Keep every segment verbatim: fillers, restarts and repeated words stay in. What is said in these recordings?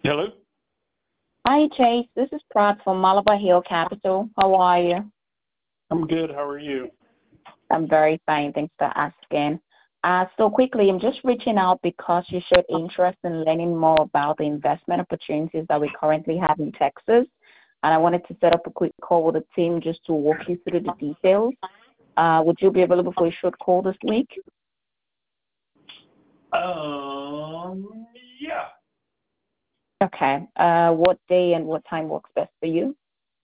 Hello. Hi, Chase. This is Pratt from Malabar Hill Capital. How are you? I'm good. How are you? I'm very fine. Thanks for asking. Uh, so quickly, I'm just reaching out because you showed interest in learning more about the investment opportunities that we currently have in Texas. And I wanted to set up a quick call with the team just to walk you through the details. Uh, would you be available for a short call this week? Um, yeah. Okay. Uh, what day and what time works best for you?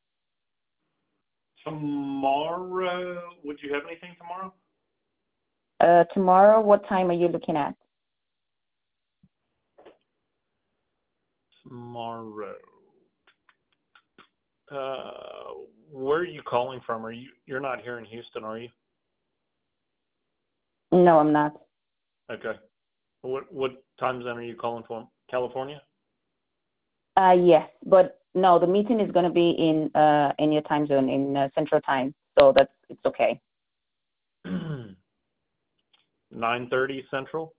Tomorrow, would you have anything tomorrow? Uh, tomorrow, what time are you looking at? Tomorrow. Uh, where are you calling from? Are you, you're not here in Houston, are you? No, I'm not. Okay. What, what time zone are you calling from? California? Uh, yes, but no, the meeting is going to be in uh in your time zone in uh, Central Time, so that's it's okay. nine thirty Central?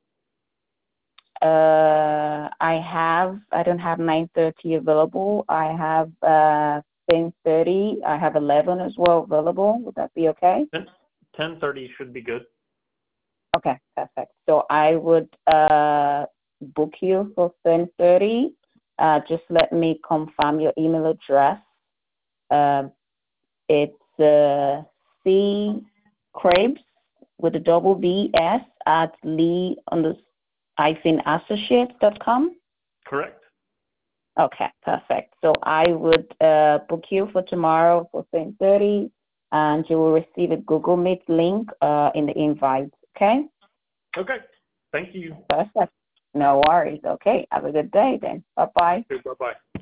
Uh, I have I don't have nine thirty available. I have uh ten thirty. I have eleven as well available. Would that be okay? ten thirty should be good. Okay, perfect. So I would uh book you for ten thirty. Uh, just let me confirm your email address. Uh, it's uh, C Krebs with a double B S at Lee on the hyphen associates dot com. Correct. Okay, perfect. So I would uh, book you for tomorrow for ten thirty, and you will receive a Google Meet link uh, in the invite. Okay. Okay. Thank you. Perfect. No worries. Okay. Have a good day then. Bye bye. Bye bye.